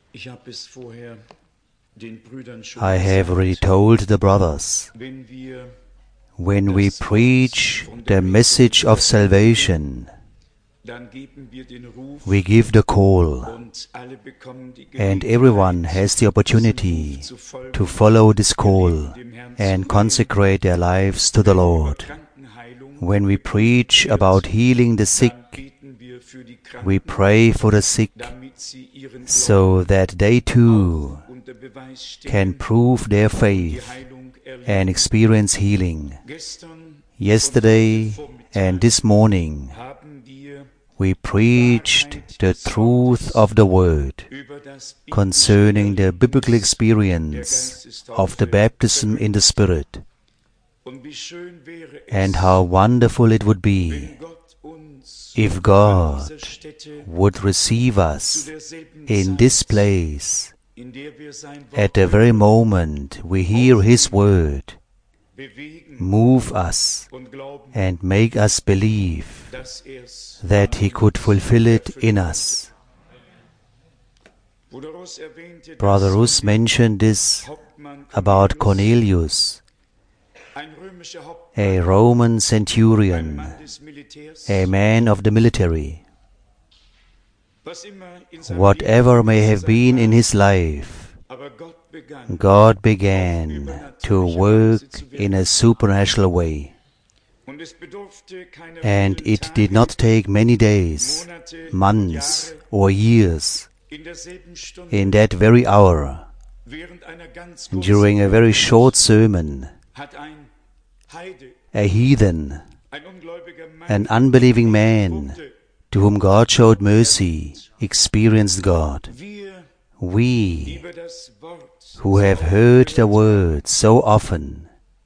I have already told the brothers, when we preach the message of salvation, we give the call, and everyone has the opportunity to follow this call and consecrate their lives to the Lord. When we preach about healing the sick, we pray for the sick so that they too can prove their faith and experience healing. Yesterday and this morning, we preached the truth of the Word concerning the biblical experience of the baptism in the Spirit, and how wonderful it would be if God would receive us in this place at the very moment we hear His Word, move us and make us believe that He could fulfill it in us. Brother Rus mentioned this about Cornelius, a Roman centurion, a man of the military. Whatever may have been in his life, God began to work in a supernatural way. And it did not take many days, months, or years. In that very hour, during a very short sermon, a heathen, an unbelieving man, to whom God showed mercy, experienced God. We, who have heard the Word so often,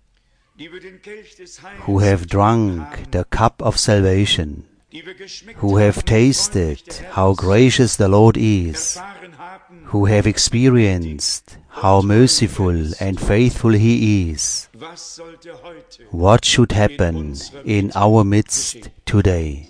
who have drunk the cup of salvation, who have tasted how gracious the Lord is, who have experienced how merciful and faithful He is, what should happen in our midst today?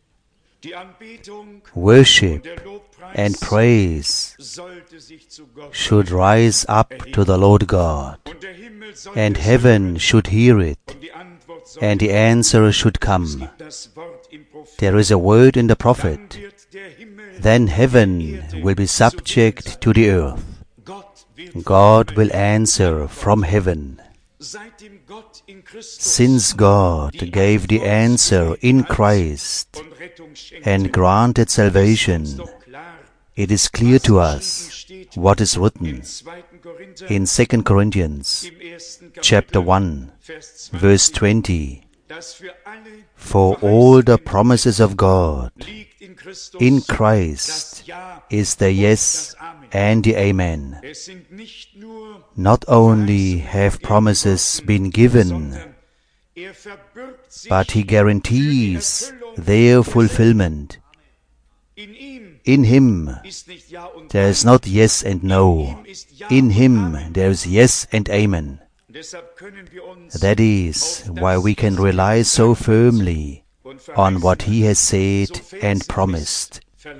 Worship and praise should rise up to the Lord God, and heaven should hear it, and the answer should come. There is a word in the prophet, then heaven will be subject to the earth. God will answer from heaven. Since God gave the answer in Christ and granted salvation, it is clear to us what is written in 2 Corinthians chapter 1, verse 20. For all the promises of God in Christ is the yes and the amen. Not only have promises been given, but He guarantees their fulfillment. In Him there is not yes and no. In Him there is yes and amen. That is why we can rely so firmly on what He has said and promised.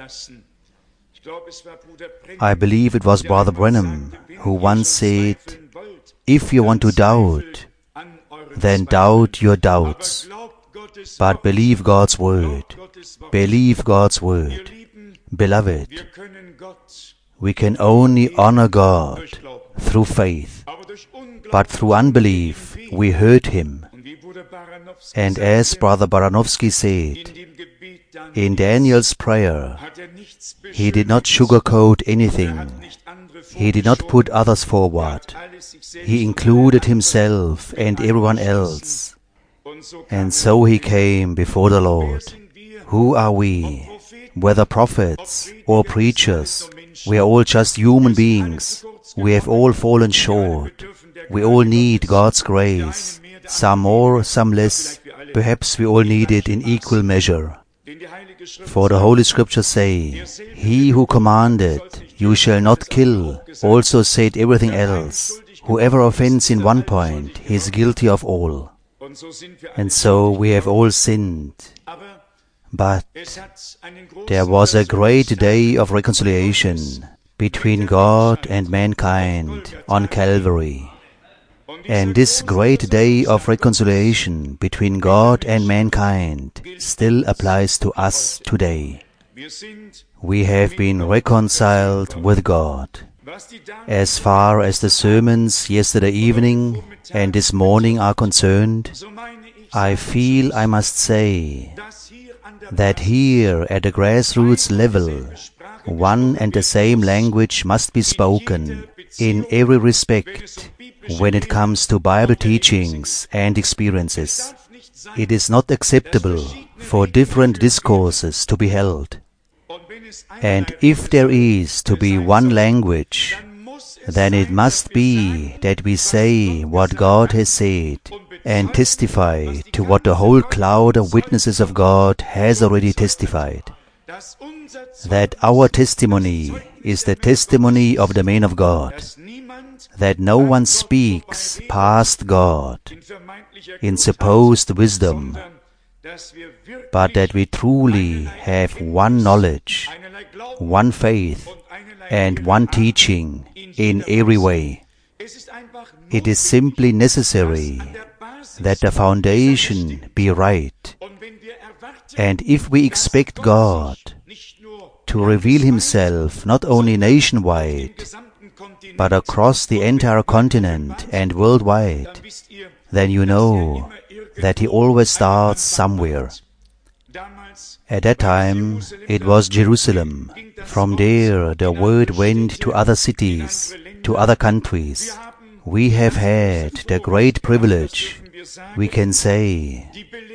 I believe it was Brother Branham who once said, if you want to doubt, then doubt your doubts, but believe God's Word. Believe God's Word. Beloved, we can only honor God through faith, but through unbelief we hurt Him. And as Brother Baranovsky said, in Daniel's prayer, he did not sugarcoat anything. He did not put others forward. He included himself and everyone else. And so he came before the Lord. Who are we? Whether prophets or preachers, we are all just human beings. We have all fallen short. We all need God's grace. Some more, some less. Perhaps we all need it in equal measure. For the Holy Scriptures say, He who commanded, you shall not kill, also said everything else. Whoever offends in one point, he is guilty of all. And so we have all sinned. But there was a great day of reconciliation between God and mankind on Calvary. And this great day of reconciliation between God and mankind still applies to us today. We have been reconciled with God. As far as the sermons yesterday evening and this morning are concerned, I feel I must say that here at the grassroots level, one and the same language must be spoken in every respect when it comes to Bible teachings and experiences. It is not acceptable for different discourses to be held. And if there is to be one language, then it must be that we say what God has said and testify to what the whole cloud of witnesses of God has already testified. That our testimony is the testimony of the man of God, that no one speaks past God in supposed wisdom, but that we truly have one knowledge, one faith, and one teaching in every way. It is simply necessary that the foundation be right. And if we expect God to reveal Himself not only nationwide, but across the entire continent and worldwide, then you know that He always starts somewhere. At that time, it was Jerusalem. From there, the word went to other cities, to other countries. We have had the great privilege, we can say,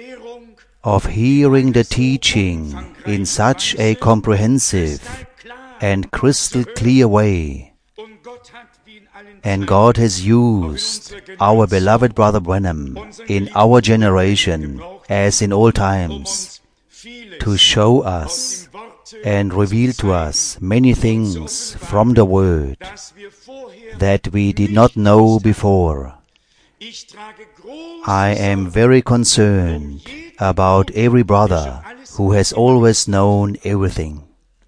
of hearing the teaching in such a comprehensive and crystal clear way. And God has used our beloved Brother Branham in our generation, as in all times, to show us and reveal to us many things from the Word that we did not know before. I am very concerned about every brother who has always known everything.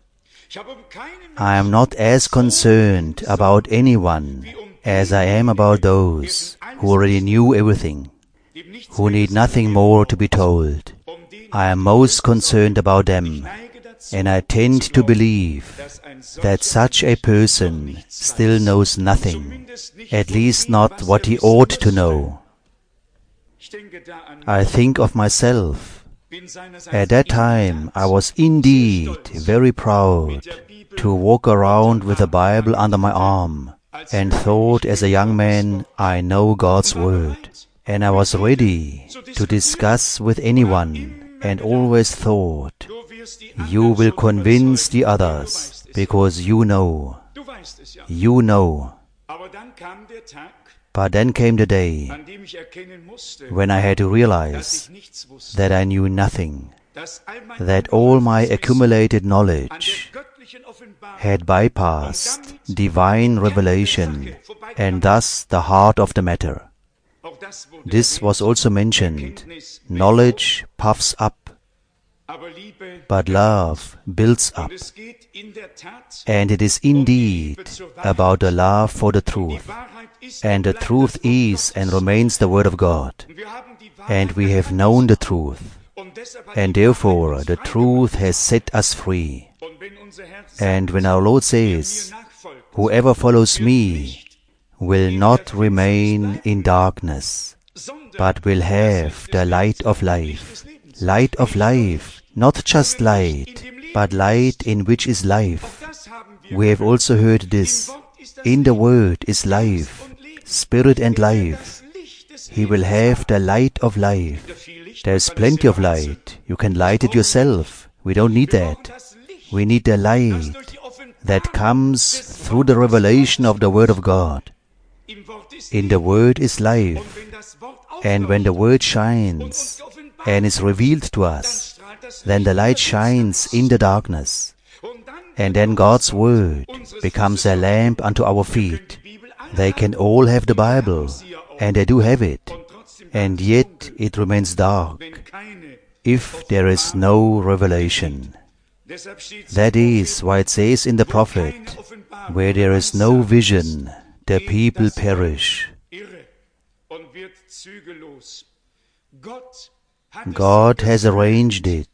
I am not as concerned about anyone as I am about those who already knew everything, who need nothing more to be told. I am most concerned about them, and I tend to believe that such a person still knows nothing, at least not what he ought to know. I think of myself. At that time, I was indeed very proud to walk around with the Bible under my arm, and thought as a young man, I know God's Word. And I was ready to discuss with anyone, and always thought, you will convince the others, because you know. You know. But then came the day when I had to realize that I knew nothing, that all my accumulated knowledge had bypassed divine revelation and thus the heart of the matter. This was also mentioned. Knowledge puffs up, but love builds up. And it is indeed about the love for the truth. And the truth is and remains the Word of God. And we have known the truth. And therefore the truth has set us free. And when our Lord says, whoever follows me will not remain in darkness, but will have the light of life. Light of life, not just light, but light in which is life. We have also heard this. In the Word is life, spirit and life. He will have the light of life. There is plenty of light. You can light it yourself. We don't need that. We need the light that comes through the revelation of the Word of God. In the Word is life. And when the Word shines and is revealed to us, then the light shines in the darkness. And then God's Word becomes a lamp unto our feet. They can all have the Bible, and they do have it, and yet it remains dark if there is no revelation. That is why it says in the prophet, where there is no vision, the people perish. God has arranged it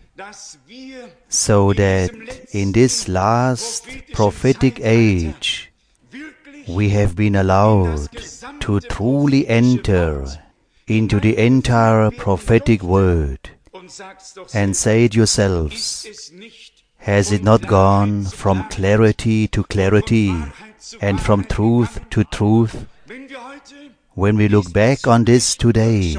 so that in this last prophetic age we have been allowed to truly enter into the entire prophetic word. And say it yourselves, has it not gone from clarity to clarity and from truth to truth? When we look back on this today,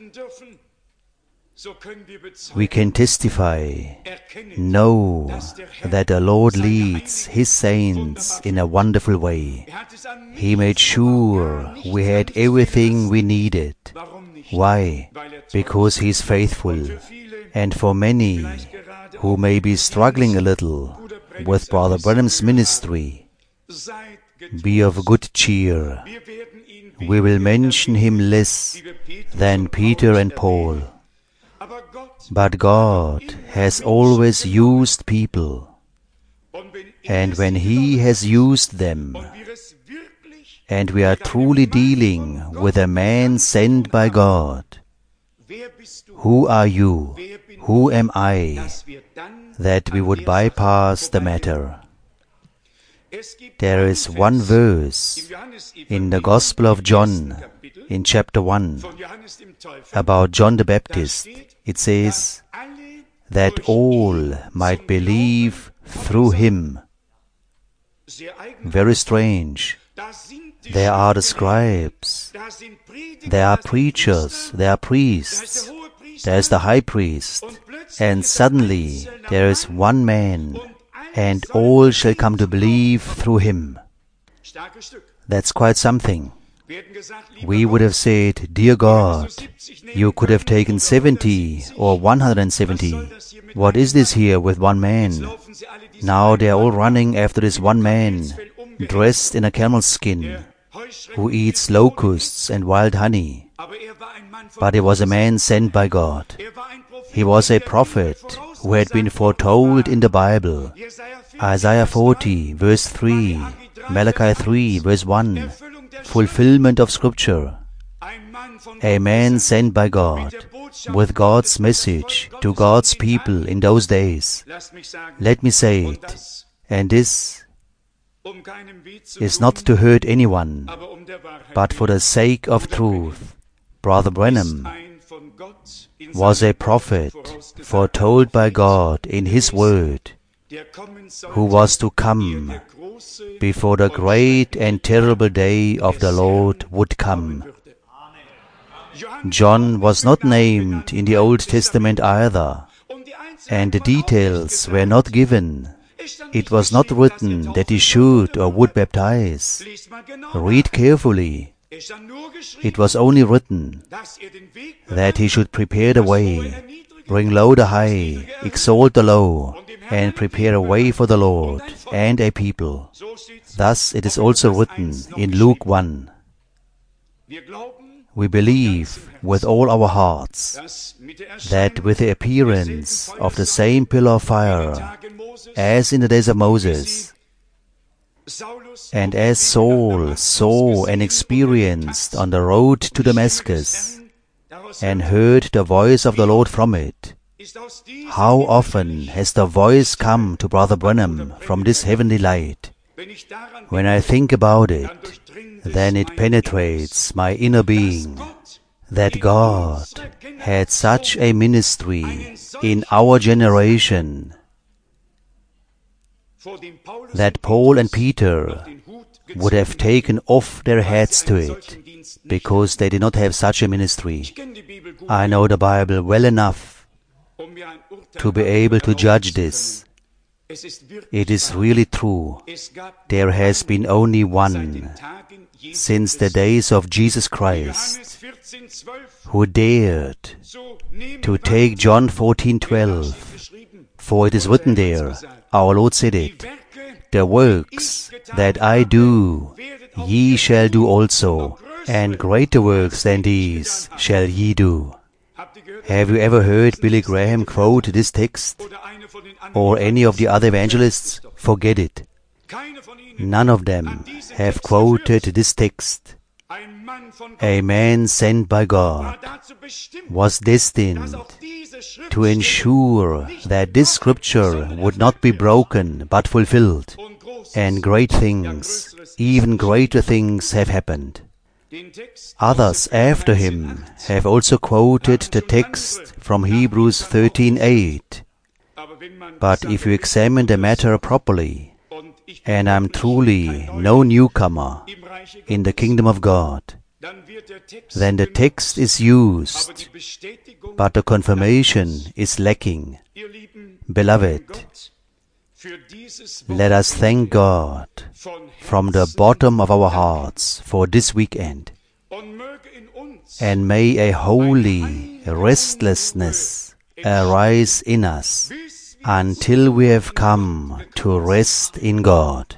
we can testify, know that the Lord leads His saints in a wonderful way. He made sure we had everything we needed. Why? Because He is faithful. And for many who may be struggling a little with Brother Branham's ministry, be of good cheer. We will mention him less than Peter and Paul. But God has always used people. And when He has used them, and we are truly dealing with a man sent by God, who are you? Who am I? That we would bypass the matter. There is one verse in the Gospel of John, in chapter 1, about John the Baptist. It says, that all might believe through him. Very strange. There are the scribes, there are preachers, there are priests, there is the high priest, and suddenly there is one man, and all shall come to believe through him. That's quite something. We would have said, dear God, you could have taken 70 or 170. What is this here with one man? Now they are all running after this one man, dressed in a camel's skin, who eats locusts and wild honey. But he was a man sent by God. He was a prophet who had been foretold in the Bible. Isaiah 40, verse 3, Malachi 3, verse 1, fulfillment of Scripture. A man sent by God, with God's message to God's people in those days. Let me say it, and this is not to hurt anyone, but for the sake of truth. Brother Branham was a prophet foretold by God in His Word, who was to come before the great and terrible day of the Lord would come. John was not named in the Old Testament either, and the details were not given. It was not written that he should or would baptize. Read carefully. It was only written that he should prepare the way, bring low the high, exalt the low, and prepare a way for the Lord and a people. Thus it is also written in Luke 1. We believe with all our hearts that with the appearance of the same pillar of fire as in the days of Moses, and as Saul saw and experienced on the road to Damascus, and heard the voice of the Lord from it, how often has the voice come to Brother Branham from this heavenly light? When I think about it, then it penetrates my inner being that God had such a ministry in our generation, that Paul and Peter would have taken off their hats to it, because they did not have such a ministry. I know the Bible well enough to be able to judge this. It is really true. There has been only one since the days of Jesus Christ who dared to take John 14:12, for it is written there, our Lord said it, the works that I do, ye shall do also, and greater works than these shall ye do. Have you ever heard Billy Graham quote this text? Or any of the other evangelists? Forget it. None of them have quoted this text. A man sent by God was destined to ensure that this scripture would not be broken but fulfilled, and great things, even greater things, have happened. Others after him have also quoted the text from Hebrews 13:8. But if you examine the matter properly, and I'm truly no newcomer in the kingdom of God, then the text is used, but the confirmation is lacking. Beloved, let us thank God from the bottom of our hearts for this weekend, and may a holy restlessness arise in us until we have come to rest in God.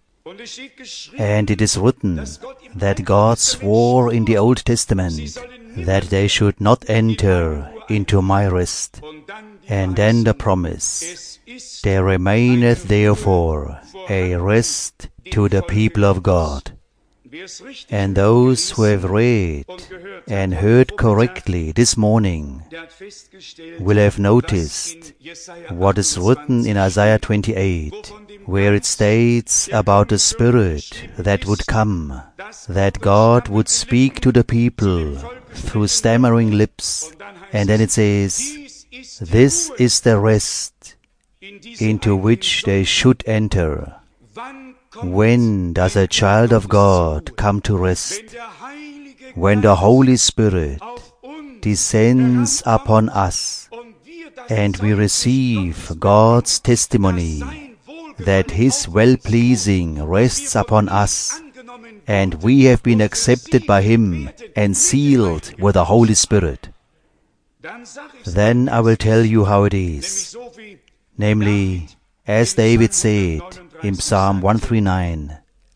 And it is written that God swore in the Old Testament that they should not enter into my rest. And then the promise, there remaineth therefore a rest to the people of God. And those who have read and heard correctly this morning will have noticed what is written in Isaiah 28, where it states about the Spirit that would come, that God would speak to the people through stammering lips. And then it says, this is the rest into which they should enter. When does a child of God come to rest? When the Holy Spirit descends upon us and we receive God's testimony that His well-pleasing rests upon us, and we have been accepted by Him and sealed with the Holy Spirit. Then I will tell you how it is. Namely, as David said in Psalm 139,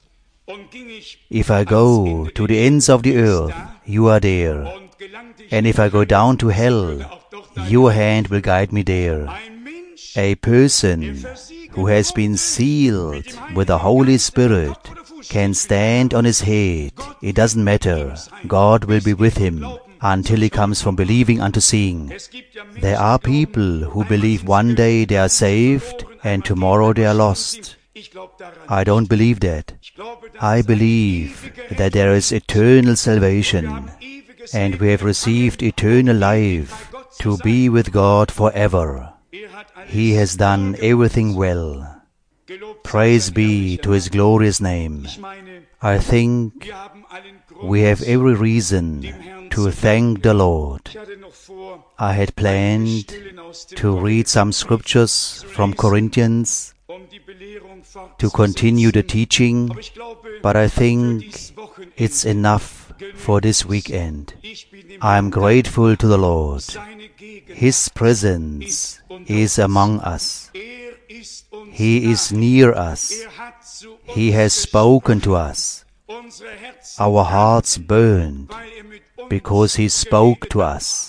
if I go to the ends of the earth, you are there. And if I go down to hell, your hand will guide me there. A person who has been sealed with the Holy Spirit can stand on his head. It doesn't matter. God will be with him until he comes from believing unto seeing. There are people who believe one day they are saved and tomorrow they are lost. I don't believe that. I believe that there is eternal salvation, and we have received eternal life to be with God forever. He has done everything well. Praise be to His glorious name. I think we have every reason to thank the Lord. I had planned to read some scriptures from Corinthians to continue the teaching, but I think it's enough for this weekend. I am grateful to the Lord. His presence is among us. He is near us. He has spoken to us. Our hearts burned because He spoke to us.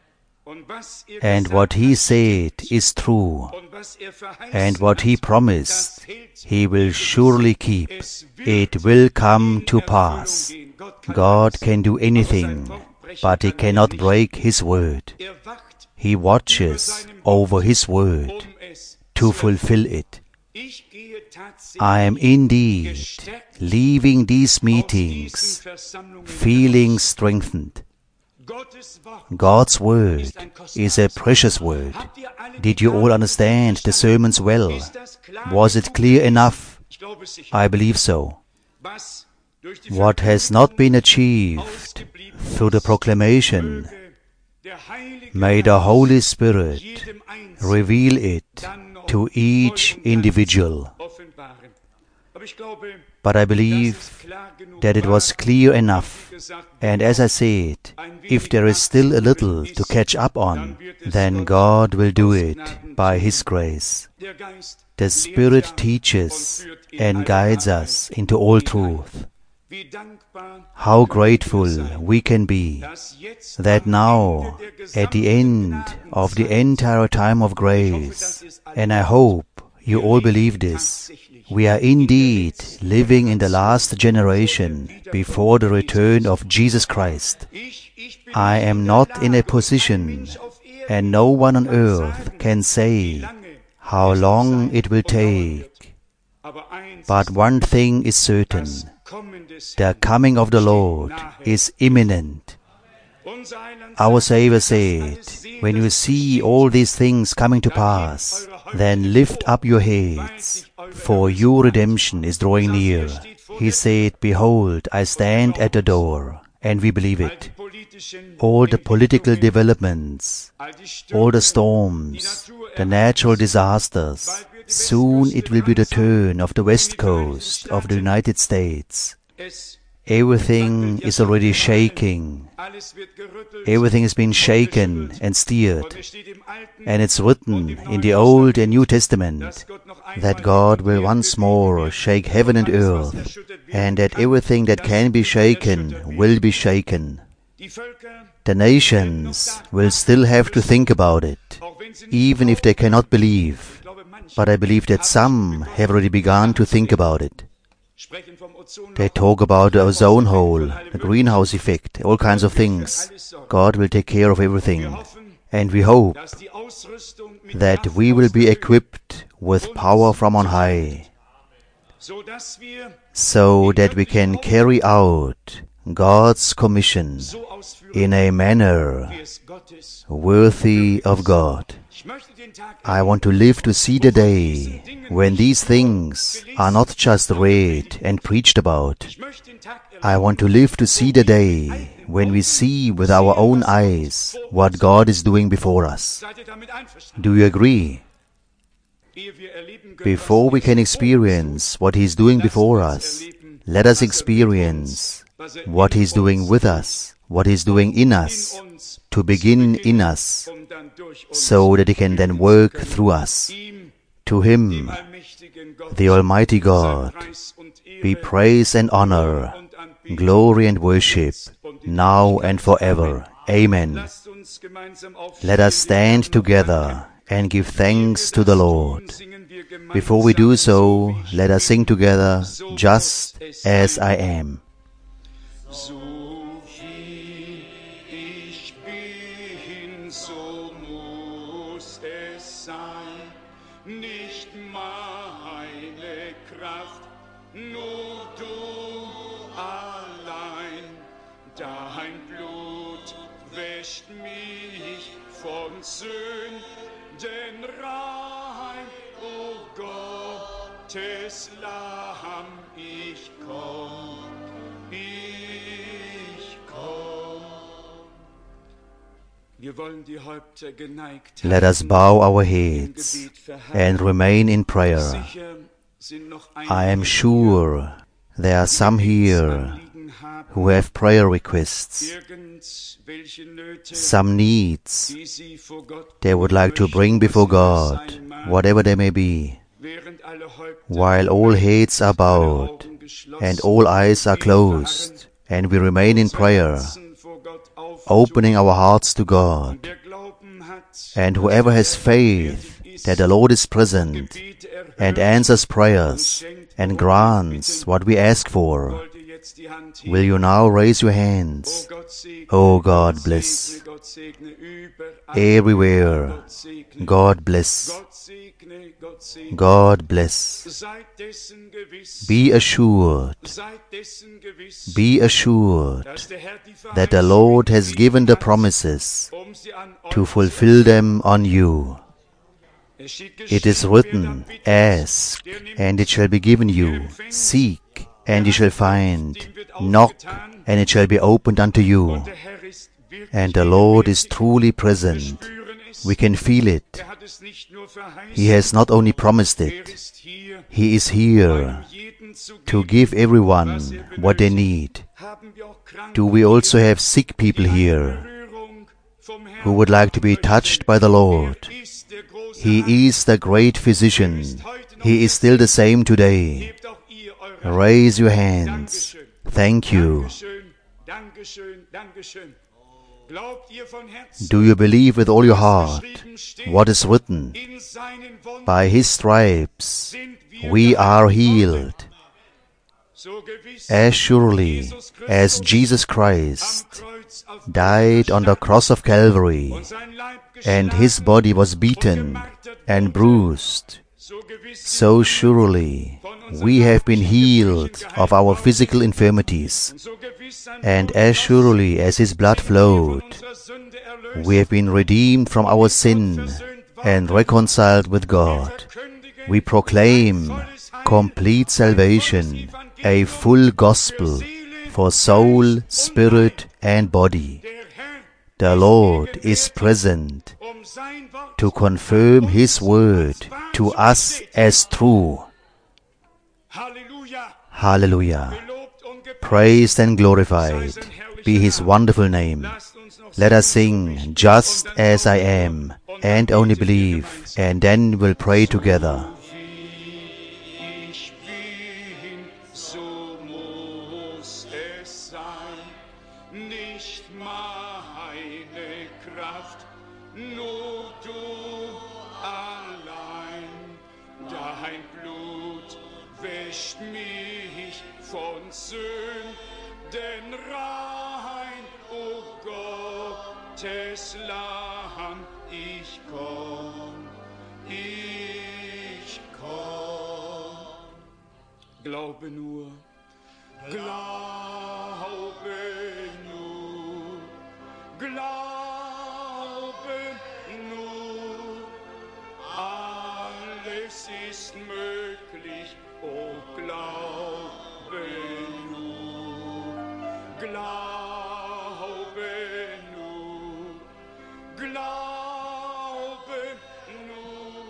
And what He said is true. And what He promised, He will surely keep. It will come to pass. God can do anything, but He cannot break His word. He watches over His word to fulfill it. I am indeed leaving these meetings feeling strengthened. God's word is a precious word. Did you all understand the sermons well? Was it clear enough? I believe so. What has not been achieved through the proclamation, may the Holy Spirit reveal it to each individual. But I believe that it was clear enough. And as I said, if there is still a little to catch up on, then God will do it by His grace. The Spirit teaches and guides us into all truth. How grateful we can be that now, at the end of the entire time of grace, and I hope you all believe this, we are indeed living in the last generation before the return of Jesus Christ. I am not in a position, and no one on earth can say how long it will take. But one thing is certain: the coming of the Lord is imminent. Our Savior said, when you see all these things coming to pass, then lift up your heads, for your redemption is drawing near. He said, behold, I stand at the door, and we believe it. All the political developments, all the storms, the natural disasters, soon it will be the turn of the west coast of the United States. Everything is already shaking. Everything has been shaken and steered. And it's written in the Old and New Testament that God will once more shake heaven and earth, and that everything that can be shaken will be shaken. The nations will still have to think about it, even if they cannot believe. But I believe that some have already begun to think about it. They talk about the ozone hole, the greenhouse effect, all kinds of things. God will take care of everything. And we hope that we will be equipped with power from on high, so that we can carry out God's commission in a manner worthy of God. I want to live to see the day when these things are not just read and preached about. I want to live to see the day when we see with our own eyes what God is doing before us. Do you agree? Before we can experience what He is doing before us, let us experience what He is doing with us, what He is doing in us, to begin in us, so that He can then work through us. To Him, the Almighty God, be praise and honor, glory and worship, now and forever. Amen. Let us stand together and give thanks to the Lord. Before we do so, let us sing together, Just as I Am. Nicht meine Kraft, nur du allein. Dein Blut wäscht mich von Sünden rein. O Gottes Lamm, ich komm, ich komm. Let us bow our heads and remain in prayer. I am sure there are some here who have prayer requests, some needs they would like to bring before God, whatever they may be. While all heads are bowed and all eyes are closed, and we remain in prayer, opening our hearts to God. And whoever has faith that the Lord is present and answers prayers and grants what we ask for, will you now raise your hands? Oh, God bless. Everywhere, God bless. God bless. Be assured that the Lord has given the promises to fulfill them on you. It is written, ask, and it shall be given you. Seek, and you shall find. Knock, and it shall be opened unto you. And the Lord is truly present. We can feel it. He has not only promised it, He is here to give everyone what they need. Do we also have sick people here who would like to be touched by the Lord? He is the great physician. He is still the same today. Raise your hands. Thank you. Dankeschön, Dankeschön, Dankeschön. Glaubt ihr von Herzen, Do you believe with all your was heart geschrieben steht? what is written? In seinen Wunden By His stripes sind wir we are geheilt worden. healed. So gewiss As surely as Jesus am Christ Kreuz auf died on the cross of Calvary, und sein Leib and His geschlagen body was beaten and bruised, so gewiss sind so surely we have been healed of our physical infirmities. so gewiss sein And Blut as floss, surely as His blood sind wir von flowed, unserer Sünde erlöst. we have been redeemed from our sin and reconciled with God. We proclaim complete salvation, a full gospel for soul, spirit, and body. Der Herr The Lord is present sein Wort to confirm His word to us as true. Halleluja, Hallelujah. gelobt und gepriesen. Praised and glorified be His wonderful name. Lasst uns noch Let us sing, Just as I am, and only believe, and then we'll pray together. wie ich bin, so muss es sein. Nicht meine Kraft, nur du allein. Dein Blut wäscht mich von Sünden rein, o Gottes Lamm, ich komm, ich komm. Glaube nur, glaube nur, glaube nur, alles ist möglich, oh glaube nur, glaube nur, glaube nur,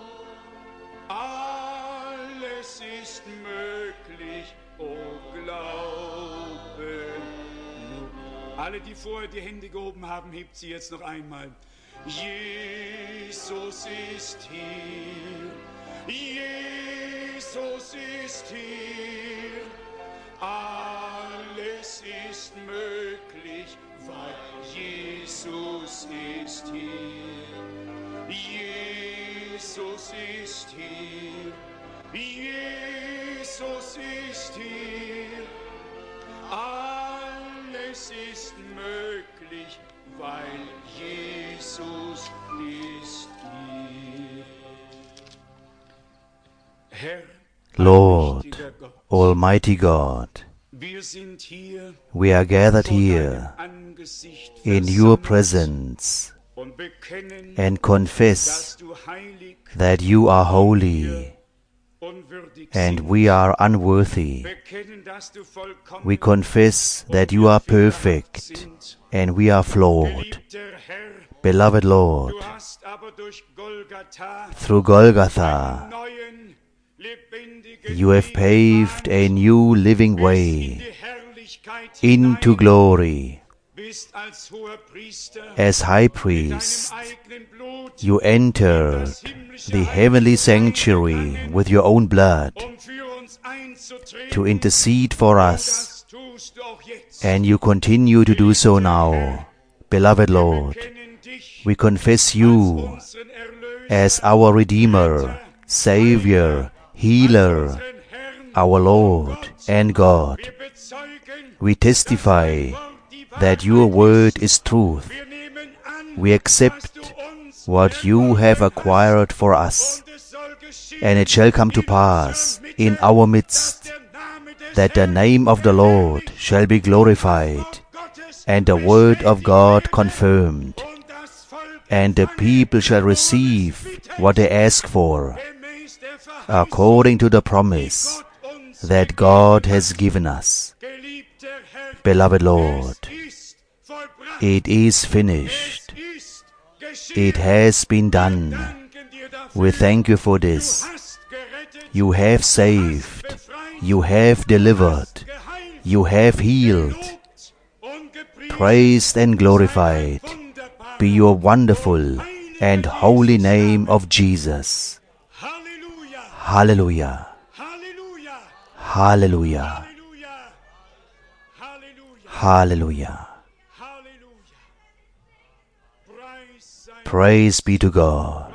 alles ist möglich, oh glaube nur. Alle, die vorher die Hände gehoben haben, hebt sie jetzt noch einmal. Jesus ist hier, Jesus ist hier, alles ist möglich, weil Jesus ist hier. Jesus ist hier, Jesus ist hier, alles ist möglich, weil Jesus ist hier. Herr, Lord, allmächtiger Gott, Almighty God, wir sind hier we are gathered vor here deinem Angesicht in your versammelt presence und bekennen, and confess dass du heilig that you are holy unwürdig and sind. we are unworthy. Bekennen, dass du vollkommen We confess that you are perfect and we are flawed. Geliebter Herr, Beloved Lord, du hast aber durch Golgatha through Golgotha, neuen, lebendigen you have paved a new living in way die Herrlichkeit into hinein, glory. bist als hoher Priester As high mit priest, deinem eigenen Blut you entered the heavenly sanctuary with your own blood für uns einzutreten. to intercede for us, Das tust du auch jetzt. and you continue to do so now. Beloved Lord, Kennen dich we confess you unseren Erlöser, as our Redeemer, Savior, Healer, unseren Herrn. our Lord and God. Wir bezeugen, We testify Wort die that Wahrheit your word ist. is truth. Wir nehmen an, We accept was du uns what you have erworben acquired for hast. us, Und es soll geschehen and it shall come to in pass unserer Mitte, in our dass midst der Name des that the Herrn name of the Lord shall be glorified, Gottes and the word of God bestätigt confirmed, werde und das Volk and the empfange, people shall receive bittet, what they ask for, gemäß der Verheißung, according to the die promise Gott uns that God has given us. geliebter Herr, Beloved Lord, es ist vollbracht, it is finished. es ist geschehen. It has been done. Danken dir dafür. We thank you for Du this. hast gerettet, You have saved, you have delivered, geheilt, you have healed. gelobt und gepriesen. Praised and glorified Wunderbar. be your wonderful and holy name of Jesus. Halleluja, Hallelujah, Halleluja, hallelujah. Halleluja, Hallelujah. Halleluja. Preis sei Praise be to God.